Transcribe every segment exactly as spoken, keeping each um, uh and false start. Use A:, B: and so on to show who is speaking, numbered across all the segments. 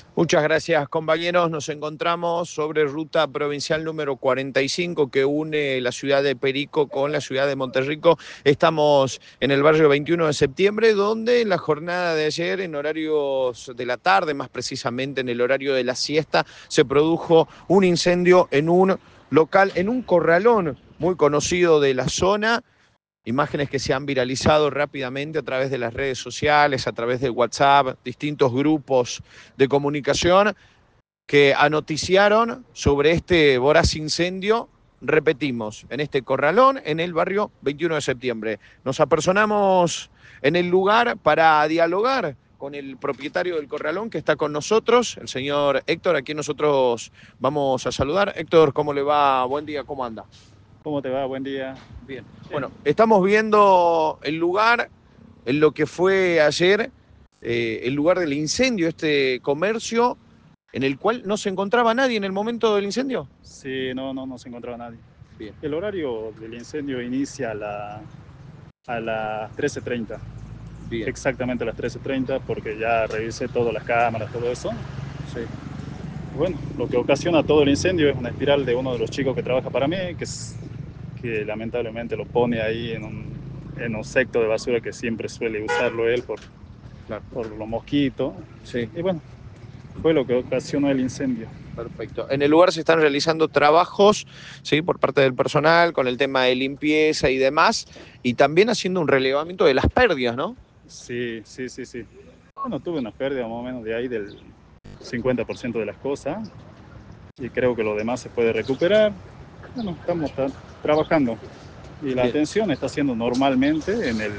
A: Muchas gracias, compañeros. Nos encontramos sobre ruta provincial número cuarenta y cinco que une la ciudad de Perico con la ciudad de Monterrico. Estamos en el barrio veintiuno de septiembre, donde en la jornada de ayer, en horarios de la tarde, más precisamente en el horario de la siesta, se produjo un incendio en un local, en un corralón muy conocido de la zona. Imágenes que se han viralizado rápidamente a través de las redes sociales, a través de WhatsApp, distintos grupos de comunicación que anoticiaron sobre este voraz incendio. Repetimos, en este corralón, en el barrio veintiuno de septiembre. Nos apersonamos en el lugar para dialogar con el propietario del corralón que está con nosotros, el señor Héctor, a quien nosotros vamos a saludar. Héctor, ¿cómo le va? Buen día, ¿cómo anda?
B: ¿Cómo te va? Buen día.
A: Bien. Bueno, estamos viendo el lugar, en lo que fue ayer, eh, el lugar del incendio, este comercio, en el cual no se encontraba nadie en el momento del incendio.
B: Sí, no, no, no se encontraba nadie.
A: Bien.
B: El horario del incendio inicia a, la, a las trece treinta.
A: Bien.
B: Exactamente a las trece treinta, porque ya revisé todas las cámaras, todo eso.
A: Sí.
B: Bueno, lo que ocasiona todo el incendio es una espiral de uno de los chicos que trabaja para mí, que, es, que lamentablemente lo pone ahí en un, en un secto de basura que siempre suele usarlo él por, claro, por los mosquitos.
A: Sí.
B: Y bueno, fue lo que ocasionó el incendio.
A: Perfecto. En el lugar se están realizando trabajos, ¿sí?, por parte del personal con el tema de limpieza y demás, y también haciendo un relevamiento de las pérdidas, ¿no?
B: Sí, sí, sí, sí. Bueno, tuve una pérdida más o menos de ahí del cincuenta por ciento de las cosas y creo que lo demás se puede recuperar. Bueno, estamos tra trabajando y la Bien. atención está siendo normalmente en el,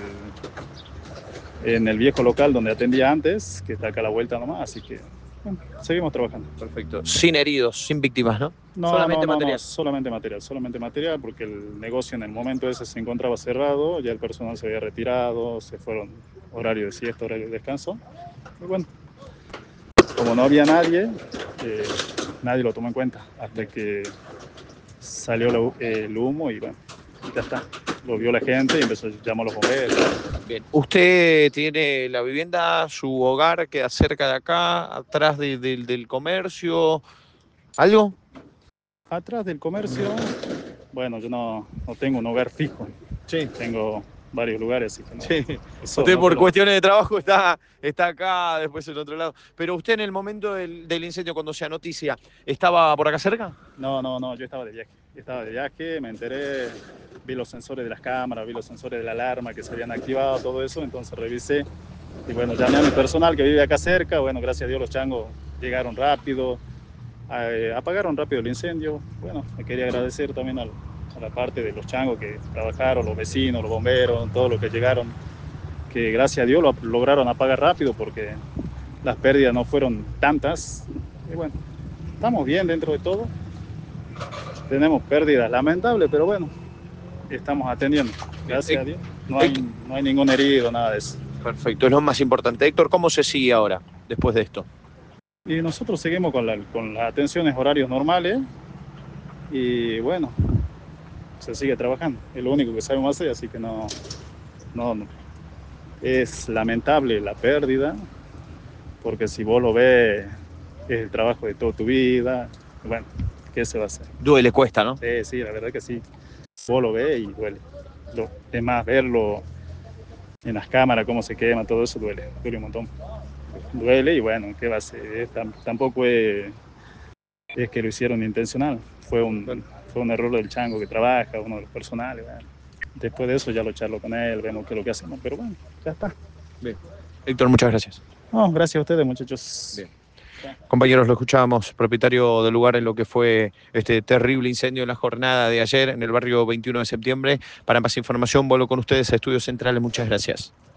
B: en el viejo local donde atendía antes, que está acá a la vuelta nomás, así que bueno, seguimos trabajando.
A: Perfecto. Sin heridos, sin víctimas, ¿no?
B: No,
A: solamente
B: no, no,
A: material.
B: No, solamente material, solamente material, porque el negocio en el momento ese se encontraba cerrado, ya el personal se había retirado, se fueron horario de siesta, horario de descanso. Y bueno, como no había nadie, eh, nadie lo tomó en cuenta hasta que salió la, el humo y bueno, ya está. Lo vio la gente y empezó a llamar a los bomberos.
A: Bien. ¿Usted tiene la vivienda, su hogar queda cerca de acá, atrás de, de, del comercio? ¿Algo?
B: Atrás del comercio, bueno, yo no, no tengo un hogar fijo.
A: Sí.
B: Tengo varios lugares. Así que no,
A: sí.
B: eso,
A: usted
B: no,
A: por
B: pero...
A: cuestiones de trabajo está, está acá, después en otro lado. Pero usted en el momento del, del incendio, cuando se noticia, ¿estaba por acá cerca?
B: No, no, no, yo estaba de viaje. Estaba de viaje, me enteré, vi los sensores de las cámaras, vi los sensores de la alarma que se habían activado, todo eso, entonces revisé. Y bueno, llamé a mi personal que vive acá cerca, bueno, gracias a Dios los changos llegaron rápido, eh, apagaron rápido el incendio. Bueno, me quería agradecer también al, a la parte de los changos que trabajaron, los vecinos, los bomberos, todos los que llegaron, que gracias a Dios lo lograron apagar rápido porque las pérdidas no fueron tantas. Y bueno, estamos bien dentro de todo. Tenemos pérdidas lamentables, pero bueno, estamos atendiendo, gracias a Dios. No hay, no hay ningún herido, nada de eso.
A: Perfecto, es lo más importante. Héctor, ¿cómo se sigue ahora, después de esto?
B: Y nosotros seguimos con, la, con las atenciones horarios normales y bueno, se sigue trabajando. Es lo único que sabemos hacer, así que no, no, no. Es lamentable la pérdida, porque si vos lo ves, es el trabajo de toda tu vida. Bueno, ¿qué se va a hacer?
A: Duele, cuesta, ¿no?
B: Sí, sí, la verdad que sí. Vos lo ves y duele. Lo, es más, verlo en las cámaras, cómo se quema, todo eso duele, duele un montón. Duele y bueno, ¿qué va a ser? Es, tampoco es, es que lo hicieron intencional. Fue un, fue un error del chango que trabaja, uno de los personales. Bueno. Después de eso ya lo charlo con él, vemos qué es lo que hacemos, pero bueno, ya está.
A: Bien. Héctor, muchas gracias.
B: No, gracias a ustedes, muchachos.
A: Bien. Compañeros, lo escuchábamos, propietario del lugar en lo que fue este terrible incendio en la jornada de ayer en el barrio veintiuno de septiembre. Para más información, vuelvo con ustedes a Estudios Centrales. Muchas gracias.